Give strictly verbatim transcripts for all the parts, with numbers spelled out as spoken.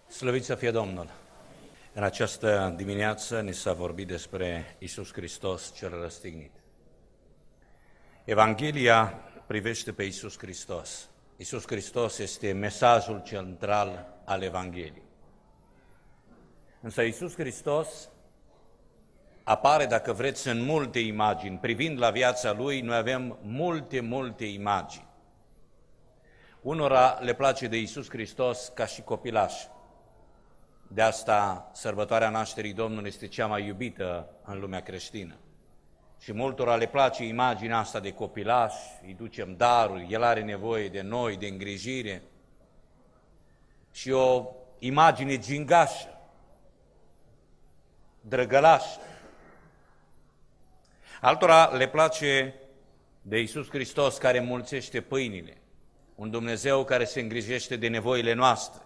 Slăvit să fie Domnul! În această dimineață ni s-a vorbit despre Iisus Hristos cel răstignit. Evanghelia privește pe Iisus Hristos. Iisus Hristos este mesajul central al Evangheliei. Însă Iisus Hristos apare, dacă vreți, în multe imagini. Privind la viața Lui, noi avem multe, multe imagini. Unora le place de Iisus Hristos ca și copilaș. De asta sărbătoarea nașterii Domnului este cea mai iubită în lumea creștină. Și multora le place imaginea asta de copilaș, îi ducem daruri, El are nevoie de noi, de îngrijire. Și o imagine gingașă, drăgălașă. Altora le place de Iisus Hristos care înmulțește pâinile, un Dumnezeu care se îngrijește de nevoile noastre.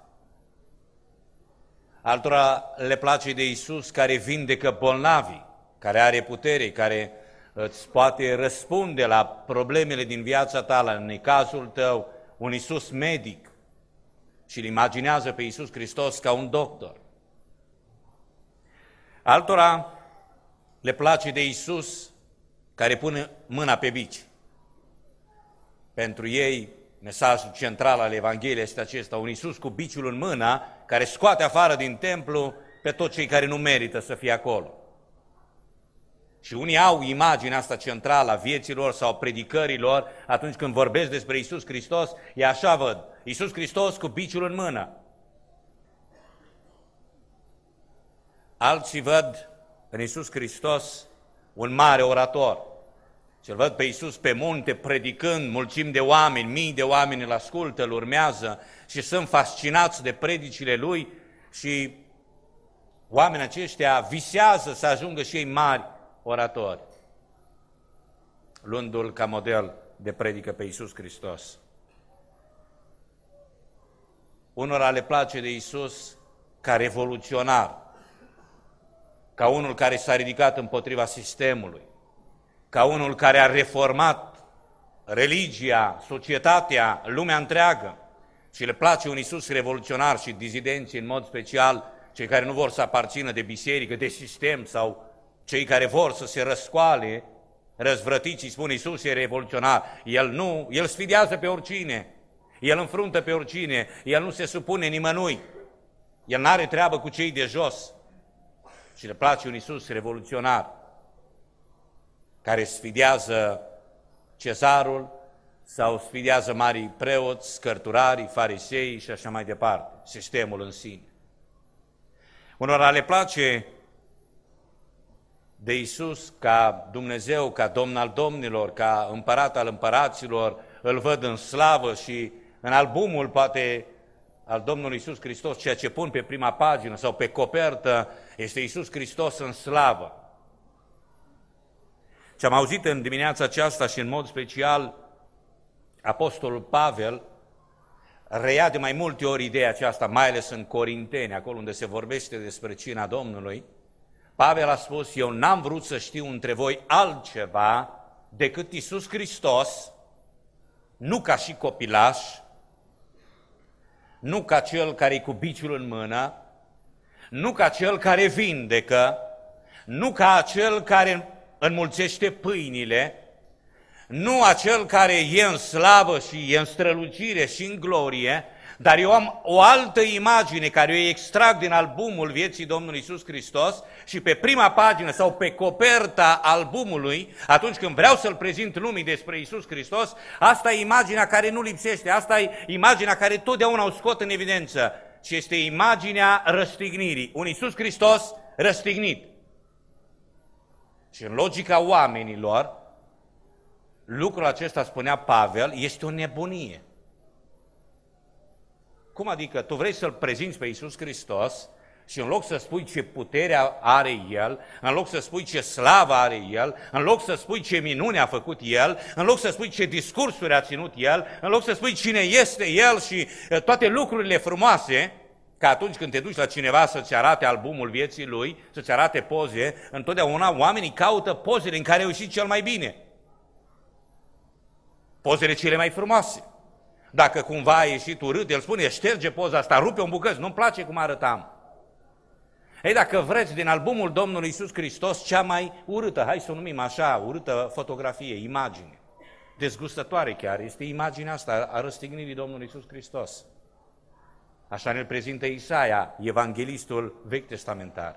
Altora le place de Iisus care vindecă bolnavii, care are putere, care îți poate răspunde la problemele din viața ta, la necazul tău, un Iisus medic, și îl imaginează pe Iisus Hristos ca un doctor. Altora le place de Iisus care pune mâna pe bici. Pentru ei, mesajul central al Evangheliei este acesta, un Iisus cu biciul în mână, care scoate afară din templu pe toți cei care nu merită să fie acolo. Și unii au imaginea asta centrală a vieților sau a predicărilor atunci când vorbesc despre Iisus Hristos, e așa văd, Iisus Hristos cu biciul în mână. Alții văd în Iisus Hristos un mare orator. Și-l văd pe Iisus pe munte predicând, mulțimi de oameni, mii de oameni îl ascultă, îl urmează și sunt fascinați de predicile Lui și oamenii aceștia visează să ajungă și ei mari oratori, luându-l ca model de predică pe Iisus Hristos. Unora le place de Iisus ca revoluționar, ca unul care s-a ridicat împotriva sistemului, ca unul care a reformat religia, societatea, lumea întreagă, și le place un Iisus revoluționar și dizidenții în mod special, cei care nu vor să aparțină de biserică, de sistem, sau cei care vor să se răscoale, răzvrătiți, spun Iisus e revoluționar. El nu, El sfidează pe oricine, El înfruntă pe oricine, El nu se supune nimănui, El n-are treabă cu cei de jos. Și le place un Iisus revoluționar, care sfidează cezarul sau sfidează marii preoți, cărturarii, farisei și așa mai departe, sistemul în sine. Unora le place de Iisus ca Dumnezeu, ca Domn al domnilor, ca Împărat al împăraților, îl văd în slavă și în albumul poate al Domnului Iisus Hristos, ceea ce pun pe prima pagină sau pe copertă, este Iisus Hristos în slavă. Ce am auzit în dimineața aceasta și în mod special, Apostolul Pavel reia de mai multe ori ideea aceasta, mai ales în Corinteni, acolo unde se vorbește despre cina Domnului. Pavel a spus, eu n-am vrut să știu între voi altceva decât Iisus Hristos, nu ca și copilaș, nu ca cel care e cu biciul în mână, nu ca cel care vindecă, nu ca cel care înmulțește pâinile, nu acel care e în slavă și e în strălucire și în glorie, dar eu am o altă imagine care eu extrag din albumul vieții Domnului Iisus Hristos și pe prima pagină sau pe coperta albumului, atunci când vreau să-l prezint lumii despre Iisus Hristos, asta e imaginea care nu lipsește, asta e imaginea care totdeauna o scot în evidență și este imaginea răstignirii, un Iisus Hristos răstignit. Și în logica oamenilor, lucrul acesta, spunea Pavel, este o nebunie. Cum adică? Tu vrei să-L prezinți pe Iisus Hristos și în loc să spui ce putere are El, în loc să spui ce slavă are El, în loc să spui ce minune a făcut El, în loc să spui ce discursuri a ținut El, în loc să spui cine este El și toate lucrurile frumoase, că atunci când te duci la cineva să-ți arate albumul vieții lui, să-ți arate poze, întotdeauna oamenii caută pozele în care au ieșit cel mai bine. Pozele cele mai frumoase. Dacă cumva a ieșit urât, el spune, șterge poza asta, rupe-o în bucăți, nu-mi place cum arătam. Ei, dacă vreți, din albumul Domnului Iisus Hristos, cea mai urâtă, hai să o numim așa, urâtă fotografie, imagine, dezgustătoare chiar, este imaginea asta a răstignirii Domnului Iisus Hristos. Așa ne-l prezintă Isaia, evanghelistul vechi testamentar.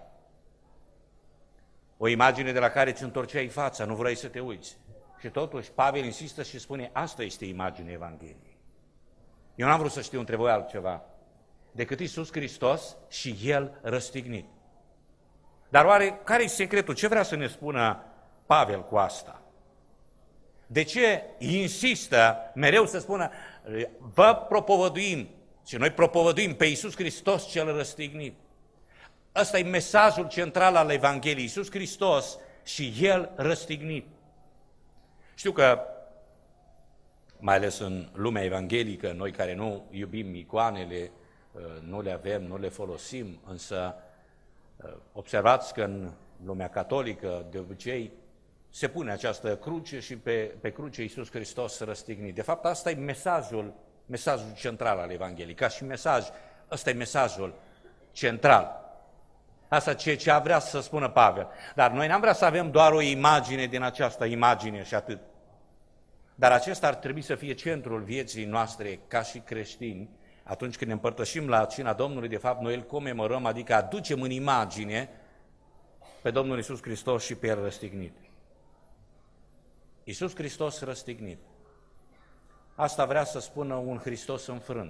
O imagine de la care îți întorceai fața, nu vrei să te uiți. Și totuși Pavel insistă și spune, asta este imaginea Evangheliei. Eu n-am vrut să știu între voi altceva decât Iisus Hristos și El răstignit. Dar oare care e secretul? Ce vrea să ne spună Pavel cu asta? De ce insistă mereu să spună, vă propovăduim, și noi propovăduim pe Iisus Hristos cel răstignit. Ăsta e mesajul central al Evangheliei, Iisus Hristos și El răstignit. Știu că, mai ales în lumea evanghelică, noi care nu iubim icoanele, nu le avem, nu le folosim, însă observați că în lumea catolică, de obicei, se pune această cruce și pe, pe cruce Iisus Hristos răstignit. De fapt, asta e mesajul, mesajul central al Evangheliei. Ca și mesaj, ăsta e mesajul central. Asta ce, ce a vrea să spună Pavel. Dar noi n-am vrea să avem doar o imagine din această imagine și atât. Dar acesta ar trebui să fie centrul vieții noastre ca și creștini. Atunci când ne împărtășim la cina Domnului, de fapt, noi îl comemorăm, adică aducem în imagine pe Domnul Iisus Hristos și pe El răstignit. Iisus Hristos răstignit. Asta vrea să spună un Hristos înfrânt.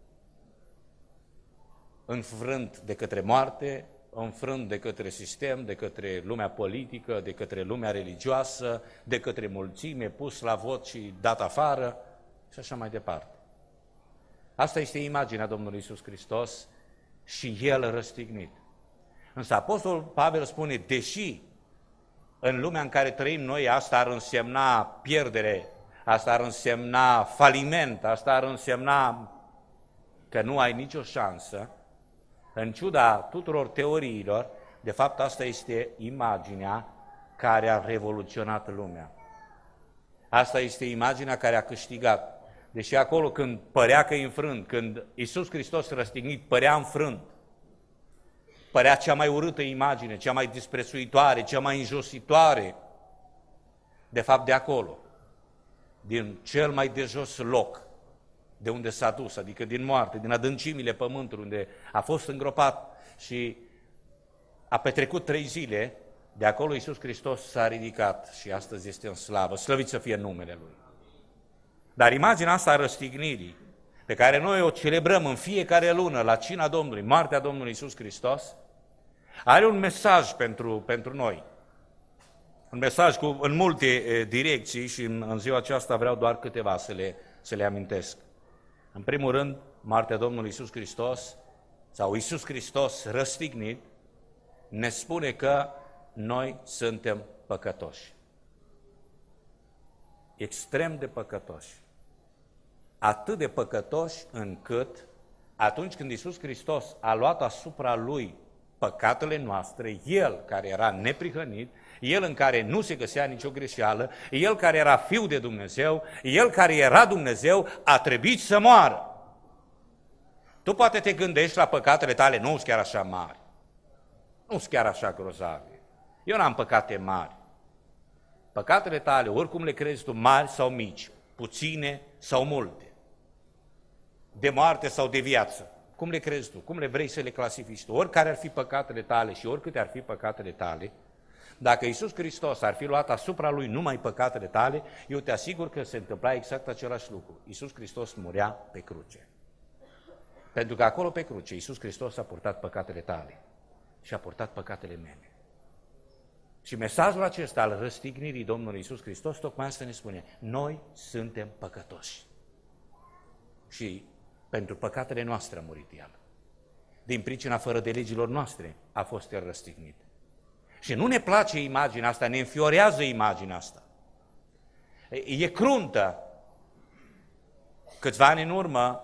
Înfrânt de către moarte, înfrânt de către sistem, de către lumea politică, de către lumea religioasă, de către mulțime, pus la vot și dat afară și așa mai departe. Asta este imaginea Domnului Iisus Hristos și El răstignit. Însă Apostolul Pavel spune, deși în lumea în care trăim noi asta ar însemna pierdere, asta ar însemna faliment, asta ar însemna că nu ai nicio șansă, în ciuda tuturor teoriilor, de fapt asta este imaginea care a revoluționat lumea. Asta este imaginea care a câștigat. Deși acolo când părea că e înfrânt, când Iisus Hristos răstignit părea înfrânt, părea cea mai urâtă imagine, cea mai disprețuitoare, cea mai înjositoare, de fapt de acolo, din cel mai de jos loc, de unde s-a dus, adică din moarte, din adâncimile pământului, unde a fost îngropat și a petrecut trei zile, de acolo Iisus Hristos s-a ridicat și astăzi este în slavă, slăvit să fie numele Lui. Dar imaginea asta a răstignirii, pe care noi o celebrăm în fiecare lună la cina Domnului, moartea Domnului Iisus Hristos, are un mesaj pentru, pentru noi. Un mesaj cu, în multe e, direcții și în, în ziua aceasta vreau doar câteva să le, să le amintesc. În primul rând, moartea Domnului Iisus Hristos sau Iisus Hristos răstignit ne spune că noi suntem păcătoși. Extrem de păcătoși. Atât de păcătoși încât atunci când Iisus Hristos a luat asupra Lui păcatele noastre, El care era neprihănit, El în care nu se găsea nicio greșeală, El care era Fiul de Dumnezeu, El care era Dumnezeu, a trebuit să moară. Tu poate te gândești la păcatele tale, nu sunt chiar așa mari, nu sunt chiar așa grozave. Eu n-am păcate mari. Păcatele tale, oricum le crezi tu, mari sau mici, puține sau multe, de moarte sau de viață, cum le crezi tu, cum le vrei să le clasifici tu, oricare ar fi păcatele tale și oricâte ar fi păcatele tale, dacă Iisus Hristos ar fi luat asupra Lui numai păcatele tale, eu te asigur că se întâmpla exact același lucru. Iisus Hristos murea pe cruce. Pentru că acolo pe cruce Iisus Hristos a purtat păcatele tale și a purtat păcatele mele. Și mesajul acesta al răstignirii Domnului Iisus Hristos tocmai asta ne spune, noi suntem păcătoși. Și pentru păcatele noastre a murit El. Din pricina fără de legilor noastre a fost El răstignit. Și nu ne place imaginea asta, ne înfiorează imaginea asta. E cruntă. Câțiva ani în urmă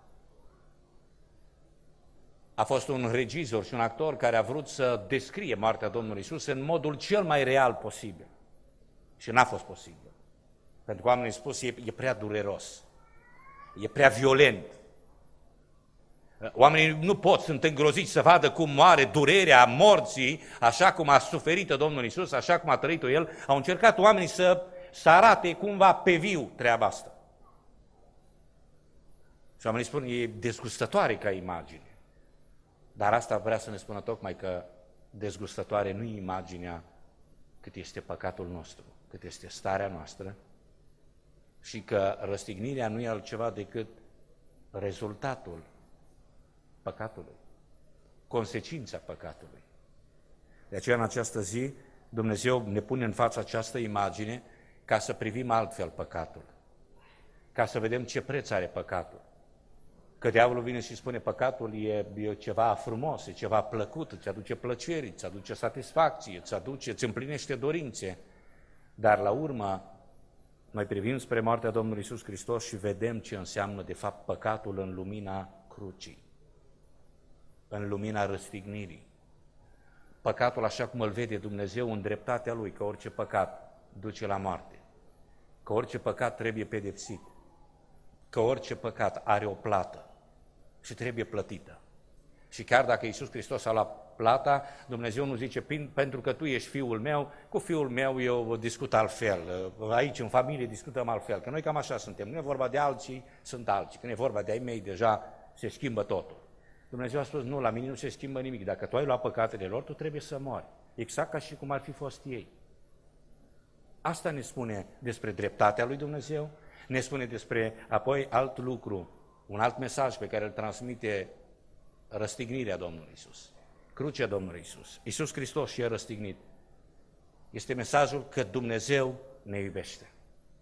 a fost un regizor și un actor care a vrut să descrie moartea Domnului Iisus în modul cel mai real posibil. Și n-a fost posibil. Pentru că oamenii au spus, e, e prea dureros. e prea violent. Oamenii nu pot, sunt îngroziți să vadă cum moare durerea morții, așa cum a suferit Domnul Iisus, așa cum a trăit-o El. Au încercat oamenii să, să arate cumva pe viu treaba asta. Și oamenii spun, e dezgustătoare ca imagine. Dar asta vrea să ne spună tocmai că dezgustătoare nu e imaginea cât este păcatul nostru, cât este starea noastră și că răstignirea nu e altceva decât rezultatul păcatului, consecința păcatului. De aceea în această zi Dumnezeu ne pune în fața această imagine ca să privim altfel păcatul, ca să vedem ce preț are păcatul. Că diavolul vine și spune păcatul e, e ceva frumos, e ceva plăcut, îți aduce plăceri, îți aduce satisfacție, îți aduce, îți împlinește dorințe. Dar la urmă, noi privim spre moartea Domnului Iisus Hristos și vedem ce înseamnă de fapt păcatul în lumina crucii, în lumina răstignirii. Păcatul așa cum îl vede Dumnezeu în dreptatea Lui, că orice păcat duce la moarte, că orice păcat trebuie pedepsit, că orice păcat are o plată și trebuie plătită. Și chiar dacă Iisus Hristos a luat plata, Dumnezeu nu zice, pentru că tu ești fiul meu, cu fiul meu eu discut altfel, aici în familie discutăm altfel, că noi cam așa suntem, nu e vorba de alții, sunt alții, când e vorba de ai mei, deja se schimbă totul. Dumnezeu a spus, nu, la mine nu se schimbă nimic, dacă tu ai luat păcatele lor, tu trebuie să mori, exact ca și cum ar fi fost ei. Asta ne spune despre dreptatea lui Dumnezeu, ne spune despre apoi alt lucru, un alt mesaj pe care îl transmite răstignirea Domnului Iisus, crucea Domnului Iisus. Iisus Hristos și e răstignit. Este mesajul că Dumnezeu ne iubește.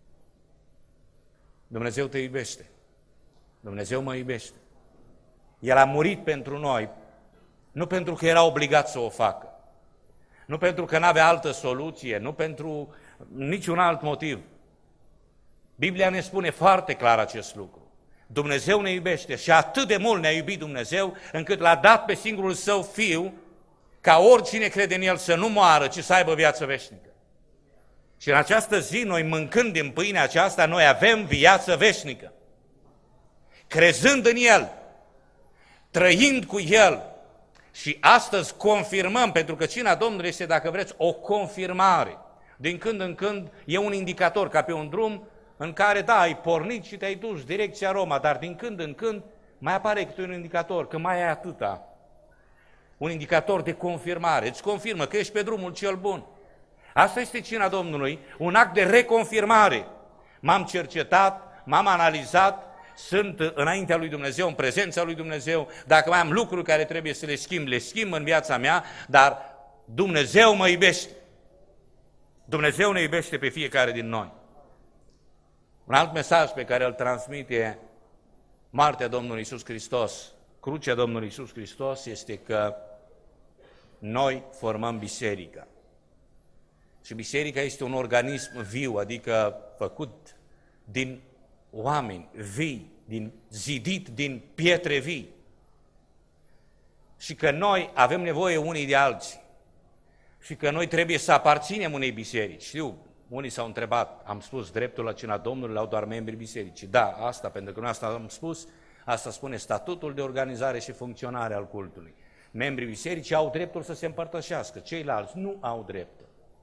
Dumnezeu te iubește. Dumnezeu mă iubește. El a murit pentru noi, nu pentru că era obligat să o facă, nu pentru că n-avea altă soluție, nu pentru niciun alt motiv. Biblia ne spune foarte clar acest lucru. Dumnezeu ne iubește și atât de mult ne-a iubit Dumnezeu, încât l-a dat pe singurul Său Fiu, ca oricine crede în El să nu moară, ci să aibă viață veșnică. Și în această zi, noi mâncând din pâinea aceasta, noi avem viață veșnică. Crezând în El, trăind cu El și astăzi confirmăm, pentru că cina Domnului este, dacă vreți, o confirmare. Din când în când e un indicator, ca pe un drum în care, da, ai pornit și te-ai dus direcția Roma, dar din când în când mai apare câte un indicator, că mai ai atâta. Un indicator de confirmare, îți confirmă că ești pe drumul cel bun. Asta este cina Domnului, un act de reconfirmare. M-am cercetat, m-am analizat, sunt înaintea lui Dumnezeu, în prezența lui Dumnezeu, dacă mai am lucruri care trebuie să le schimb, le schimb în viața mea, dar Dumnezeu mă iubește. Dumnezeu ne iubește pe fiecare din noi. Un alt mesaj pe care îl transmite moartea Domnului Iisus Hristos, crucea Domnului Iisus Hristos, este că noi formăm biserica. Și biserica este un organism viu, adică făcut din oameni vii, din, zidit din pietre vii. Și că noi avem nevoie unii de alții. Și că noi trebuie să aparținem unei biserici. Știu, unii s-au întrebat, am spus dreptul la cina Domnului, l-au doar membrii bisericii. Da, asta, pentru că noi asta am spus, asta spune statutul de organizare și funcționare al cultului. Membrii bisericii au dreptul să se împărtășească, ceilalți nu au dreptul.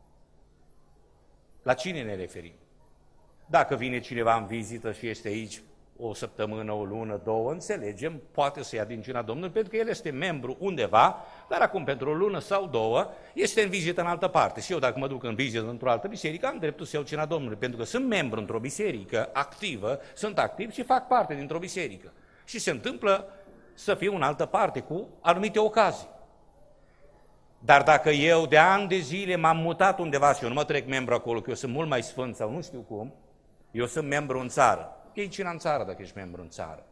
La cine ne referim? Dacă vine cineva în vizită și este aici o săptămână, o lună, două, înțelegem, poate să ia din cina Domnului, pentru că el este membru undeva, dar acum pentru o lună sau două este în vizită în altă parte. Și eu dacă mă duc în vizită într-o altă biserică, am dreptul să iau cina Domnului, pentru că sunt membru într-o biserică activă, sunt activ și fac parte dintr-o biserică. Și se întâmplă să fiu în altă parte cu anumite ocazii. Dar dacă eu de ani de zile m-am mutat undeva și eu nu mă trec membru acolo, că eu sunt mult mai sfânt sau nu știu cum, eu sunt membru în țară. Iei cina în țară dacă ești membru în țară.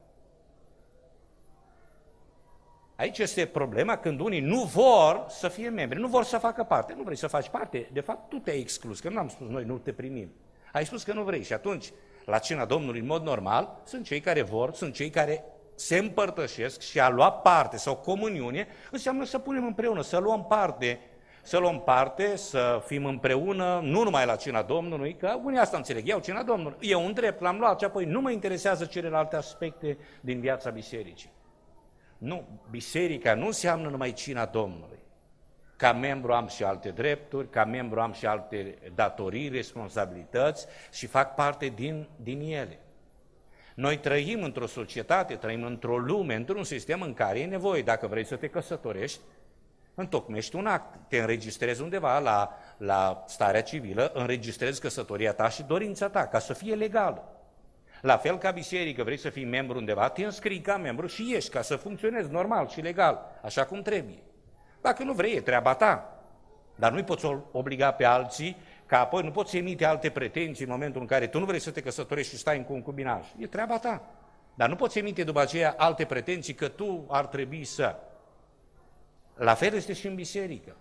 Aici este problema când unii nu vor să fie membri, nu vor să facă parte. Nu vrei să faci parte, de fapt tu te-ai exclus, că nu am spus noi, nu te primim. Ai spus că nu vrei și atunci, la cina Domnului, în mod normal, sunt cei care vor, sunt cei care se împărtășesc și a lua parte sau comuniune, înseamnă să punem împreună, să luăm parte să luăm parte, să fim împreună, nu numai la cina Domnului, că unii asta înțeleg, iau cina Domnului, e un drept, l-am luat și apoi nu mă interesează celelalte aspecte din viața bisericii. Nu, biserica nu înseamnă numai cina Domnului. Ca membru am și alte drepturi, ca membru am și alte datorii, responsabilități și fac parte din, din ele. Noi trăim într-o societate, trăim într-o lume, într-un sistem în care e nevoie, dacă vrei să te căsătorești, întocmești un act, te înregistrezi undeva la, la starea civilă, înregistrezi căsătoria ta și dorința ta, ca să fie legală. La fel ca biserică, vrei să fii membru undeva, te înscrii ca membru și ești, ca să funcționezi normal și legal, așa cum trebuie. Dacă nu vrei, e treaba ta, dar nu-i poți obliga pe alții, că apoi nu poți emite alte pretenții în momentul în care tu nu vrei să te căsătorești și stai în concubinaj. E treaba ta, dar nu poți emite după aceea alte pretenții că tu ar trebui să... La fel este și în biserică.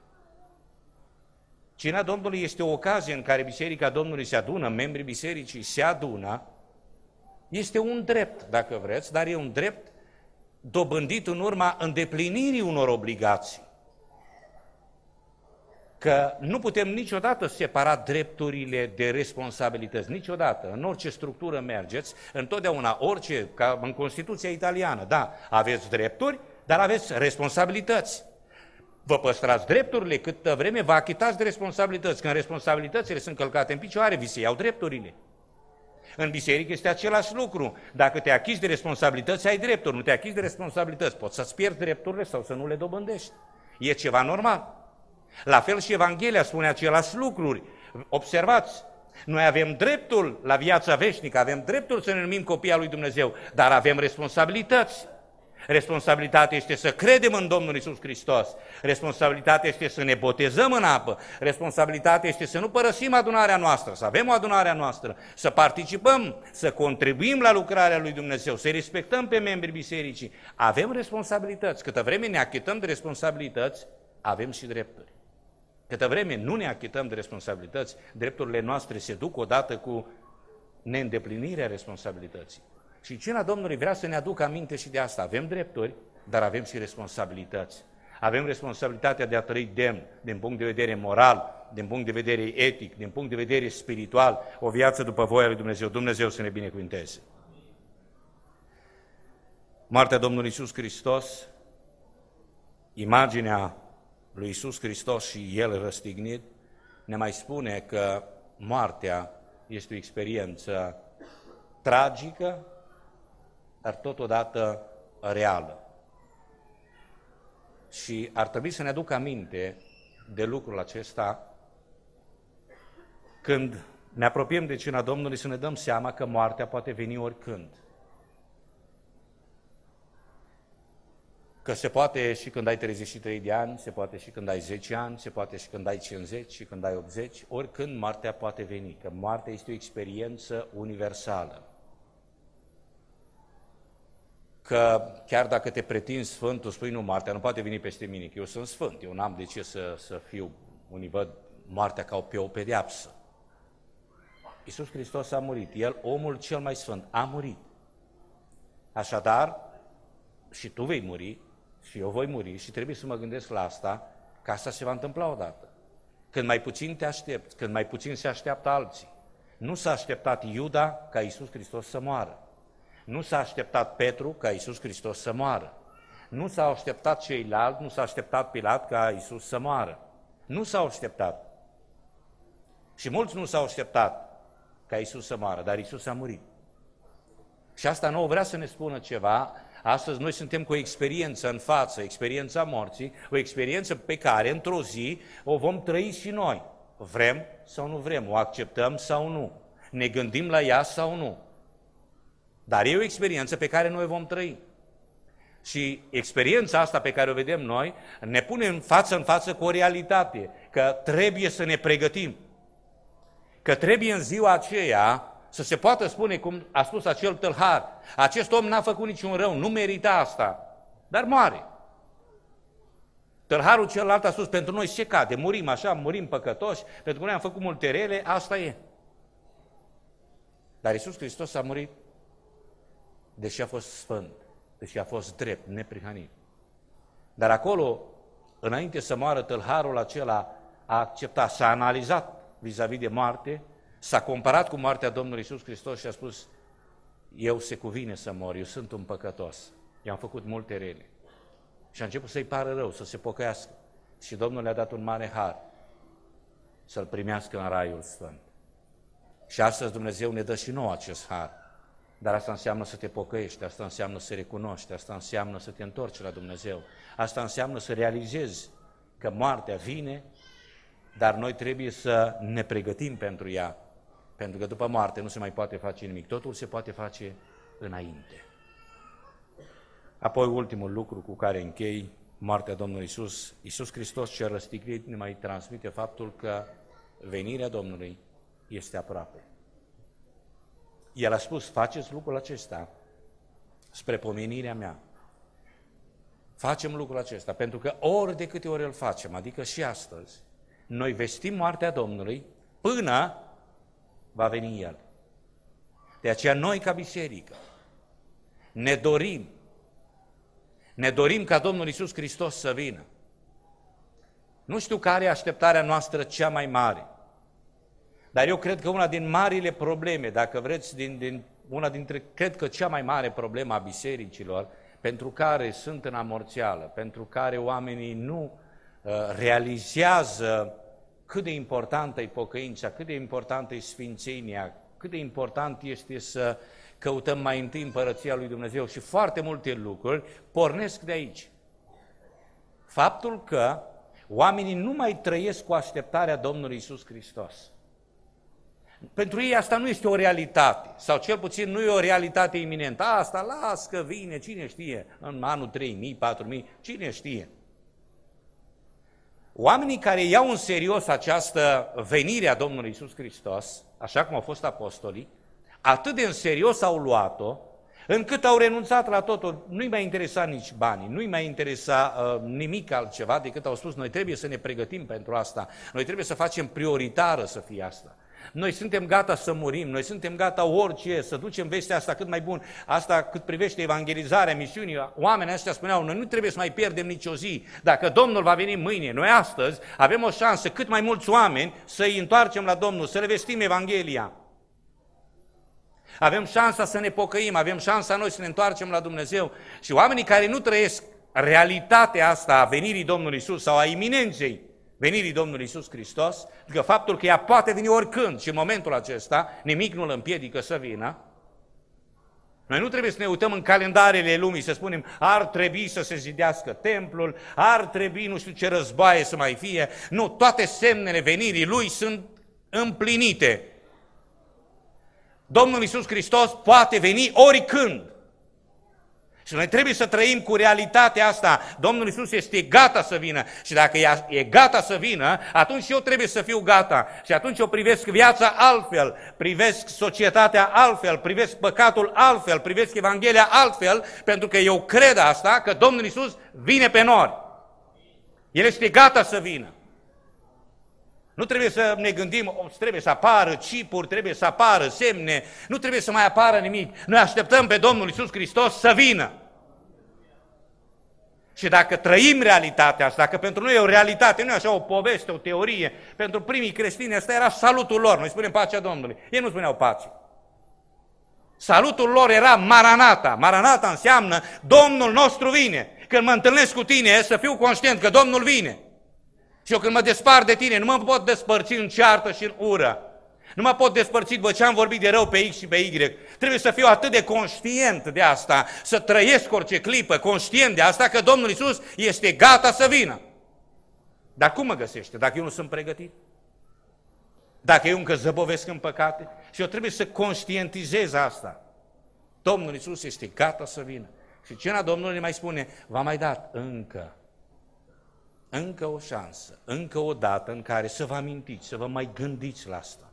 Cina Domnului este o ocazie în care Biserica Domnului se adună, membrii bisericii se adună. Este un drept, dacă vreți, dar e un drept dobândit în urma îndeplinirii unor obligații. Că nu putem niciodată separa drepturile de responsabilități, niciodată. În orice structură mergeți, întotdeauna, orice, ca în Constituția italiană, da, aveți drepturi, dar aveți responsabilități. Vă păstrați drepturile câtă vreme vă achitați de responsabilități. Când responsabilitățile sunt călcate în picioare, vi se iau drepturile. În biserică este același lucru. Dacă te achizi de responsabilități, ai drepturi. Nu te achizi de responsabilități, poți să-ți pierzi drepturile sau să nu le dobândești. E ceva normal. La fel și Evanghelia spune același lucruri. Observați, noi avem dreptul la viața veșnică, avem dreptul să ne numim copii al lui Dumnezeu, dar avem responsabilități. Responsabilitatea este să credem în Domnul Iisus Hristos, responsabilitatea este să ne botezăm în apă, responsabilitatea este să nu părăsim adunarea noastră, să avem o adunare noastră, să participăm, să contribuim la lucrarea lui Dumnezeu, să respectăm pe membrii bisericii. Avem responsabilități, câtă vreme ne achităm de responsabilități, avem și drepturi. Câtă vreme nu ne achităm de responsabilități, drepturile noastre se duc odată cu neîndeplinirea responsabilității. Și cina Domnului vrea să ne aducă aminte și de asta. Avem drepturi, dar avem și responsabilități. Avem responsabilitatea de a trăi demn, din punct de vedere moral, din punct de vedere etic, din punct de vedere spiritual, o viață după voia lui Dumnezeu. Dumnezeu să ne binecuvânteze. Moartea Domnului Iisus Hristos, imaginea lui Iisus Hristos și El răstignit, ne mai spune că moartea este o experiență tragică, dar totodată reală. Și ar trebui să ne aducă aminte de lucrul acesta când ne apropiem de cina Domnului, să ne dăm seama că moartea poate veni oricând. Că se poate și când ai treizeci și trei de ani, se poate și când ai zece ani, se poate și când ai cincizeci și când ai optzeci, oricând moartea poate veni, că moartea este o experiență universală. Că chiar dacă te pretinzi sfânt, tu spui, nu, moartea nu poate veni peste mine, că eu sunt sfânt, eu n-am de ce să, să fiu, unii văd moartea ca pe o pedeapsă. Iisus Hristos a murit, El, omul cel mai sfânt, a murit. Așadar, și tu vei muri, și eu voi muri, și trebuie să mă gândesc la asta, că asta se va întâmpla odată. Când mai puțin te aștepți, când mai puțin se așteaptă alții. Nu s-a așteptat Iuda ca Iisus Hristos să moară. Nu s-a așteptat Petru ca Iisus Hristos să moară. Nu s-a așteptat ceilalți, nu s-a așteptat Pilat ca Iisus să moară. Nu s-au așteptat. Și mulți nu s-au așteptat ca Iisus să moară, dar Iisus a murit. Și asta nu vrea să ne spună ceva. Astăzi noi suntem cu o experiență în față, experiența morții, o experiență pe care într-o zi o vom trăi și noi. Vrem sau nu vrem, o acceptăm sau nu, ne gândim la ea sau nu. Dar e o experiență pe care noi vom trăi. Și experiența asta pe care o vedem noi ne pune în față în față cu o realitate, că trebuie să ne pregătim, că trebuie în ziua aceea să se poată spune, cum a spus acel tâlhar, acest om n-a făcut niciun rău, nu merita asta, dar moare. Tâlharul celălalt a spus, pentru noi ce cade, murim așa, murim păcătoși, pentru că noi am făcut multe rele, asta e. Dar Iisus Hristos a murit, deși a fost sfânt, deși a fost drept, neprihănit. Dar acolo înainte să moară tâlharul acela, a acceptat, s-a analizat vis-a-vis de moarte, s-a comparat cu moartea Domnului Iisus Hristos și a spus, eu se cuvine să mor, eu sunt un păcătos, i-am făcut multe rele. Și a început să-i pară rău, să se pocăiască. Și Domnul le-a dat un mare har, să-l primească în Raiul Sfânt. Și astăzi Dumnezeu ne dă și nouă acest har. Dar asta înseamnă să te pocăiești, asta înseamnă să recunoști, asta înseamnă să te întorci la Dumnezeu. Asta înseamnă să realizezi că moartea vine, dar noi trebuie să ne pregătim pentru ea. Pentru că după moarte nu se mai poate face nimic, totul se poate face înainte. Apoi ultimul lucru cu care închei, moartea Domnului Iisus. Iisus Hristos cel răstignit ne mai transmite faptul că venirea Domnului este aproape. El a spus, faceți lucrul acesta spre pomenirea mea. Facem lucrul acesta, pentru că ori de câte ori îl facem, adică și astăzi, noi vestim moartea Domnului până va veni El. De aceea noi ca biserică ne dorim, ne dorim ca Domnul Iisus Hristos să vină. Nu știu care e așteptarea noastră cea mai mare, dar eu cred că una din marile probleme, dacă vreți, din, din, una dintre, cred că cea mai mare problemă a bisericilor, pentru care sunt în amorțială, pentru care oamenii nu uh, realizează cât de importantă e pocăința, cât de importantă e sfințenia, cât de important este să căutăm mai întâi împărăția lui Dumnezeu și foarte multe lucruri pornesc de aici. Faptul că oamenii nu mai trăiesc cu așteptarea Domnului Iisus Hristos. Pentru ei asta nu este o realitate, sau cel puțin nu e o realitate iminentă. Asta las că vine, cine știe, în anul trei mii, patru mii, cine știe. Oamenii care iau în serios această venire a Domnului Iisus Hristos, așa cum au fost apostolii, atât de în serios au luat-o, încât au renunțat la totul. Nu-i mai interesa nici banii, nu-i mai interesa uh, nimic altceva decât au spus, noi trebuie să ne pregătim pentru asta, noi trebuie să facem prioritară să fie asta. Noi suntem gata să murim, noi suntem gata orice, să ducem vestea asta cât mai bun. Asta cât privește evangelizarea, misiunii, oamenii ăștia spuneau, noi nu trebuie să mai pierdem nicio zi. Dacă Domnul va veni mâine, noi astăzi avem o șansă cât mai mulți oameni să-i întoarcem la Domnul, să le vestim Evanghelia. Avem șansa să ne pocăim, avem șansa noi să ne întoarcem la Dumnezeu. Și oamenii care nu trăiesc realitatea asta a venirii Domnului Iisus sau a iminenței venirii Domnului Iisus Hristos, că faptul că ea poate veni oricând și în momentul acesta nimic nu îl împiedică să vină, noi nu trebuie să ne uităm în calendarele lumii să spunem ar trebui să se zidească templul, ar trebui nu știu ce războaie să mai fie. Nu, toate semnele venirii Lui sunt împlinite. Domnul Iisus Hristos poate veni oricând. Și noi trebuie să trăim cu realitatea asta. Domnul Iisus este gata să vină și dacă e gata să vină, atunci eu trebuie să fiu gata. Și atunci eu privesc viața altfel, privesc societatea altfel, privesc păcatul altfel, privesc Evanghelia altfel, pentru că eu cred asta, că Domnul Iisus vine pe nori. El este gata să vină. Nu trebuie să ne gândim, trebuie să apară cipuri, trebuie să apară semne, nu trebuie să mai apară nimic. Noi așteptăm pe Domnul Iisus Hristos să vină. Și dacă trăim realitatea asta, dacă pentru noi e o realitate, nu e așa o poveste, o teorie, pentru primii creștini asta era salutul lor, noi spunem pacea Domnului, ei nu spuneau pace. Salutul lor era Maranata, Maranata înseamnă Domnul nostru vine. Când mă întâlnesc cu tine, să fiu conștient că Domnul vine. Și eu când mă despart de tine, nu mă pot despărți în ceartă și în ură. Nu mă pot despărți după ce am vorbit de rău pe X și pe Y. Trebuie să fiu atât de conștient de asta, să trăiesc orice clipă, conștient de asta, că Domnul Iisus este gata să vină. Dar cum mă găsește? Dacă eu nu sunt pregătit? Dacă eu încă zăbovesc în păcate? Și eu trebuie să conștientizez asta. Domnul Iisus este gata să vină. Și cina Domnului ne mai spune, v-am mai dat încă. Încă o șansă, încă o dată în care să vă amintiți, să vă mai gândiți la asta.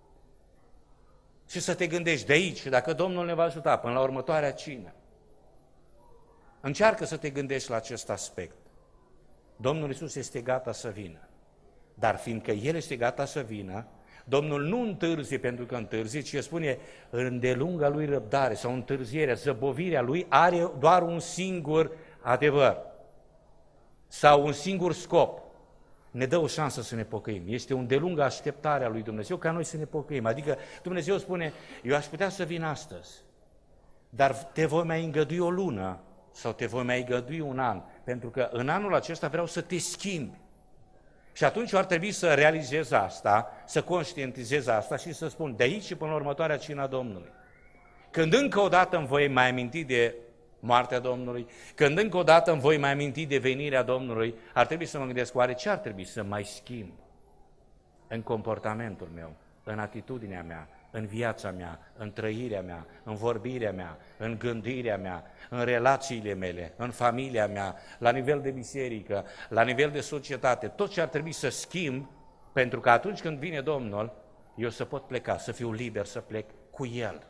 Și să te gândești de aici, și dacă Domnul ne va ajuta până la următoarea cină, încearcă să te gândești la acest aspect. Domnul Iisus este gata să vină, dar fiindcă El este gata să vină, Domnul nu întârzie pentru că întârzie, ci spune îndelunga Lui răbdare sau întârzierea, zăbovirea Lui are doar un singur adevăr. sau un singur scop, ne dă o șansă să ne pocăim. Este o îndelungă așteptare a lui Dumnezeu ca noi să ne pocăim. Adică Dumnezeu spune, eu aș putea să vin astăzi, dar te voi mai îngădui o lună sau te voi mai îngădui un an, pentru că în anul acesta vreau să te schimbi. Și atunci ar trebui să realizez asta, să conștientizez asta și să spun de aici și până la următoarea cina Domnului. Când încă o dată îmi voi mai aminti de moartea Domnului, când încă o dată îmi voi mai aminti de venirea Domnului, ar trebui să mă gândesc, oare ce ar trebui să mai schimb în comportamentul meu, în atitudinea mea, în viața mea, în trăirea mea, în vorbirea mea, în gândirea mea, în relațiile mele, în familia mea, la nivel de biserică, la nivel de societate, tot ce ar trebui să schimb, pentru că atunci când vine Domnul, eu să pot pleca, să fiu liber, să plec cu El.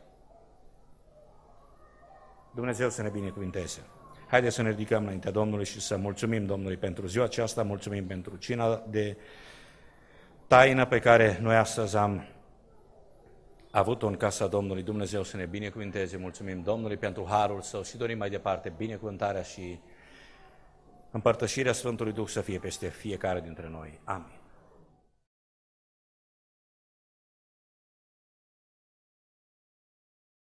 Dumnezeu să ne binecuvinteze. Haideți să ne ridicăm înaintea Domnului și să mulțumim Domnului pentru ziua aceasta, mulțumim pentru cina de taină pe care noi astăzi am avut-o în casa Domnului. Dumnezeu să ne binecuvinteze, mulțumim Domnului pentru harul Său și dorim mai departe binecuvântarea și împărtășirea Sfântului Duh să fie peste fiecare dintre noi. Amin.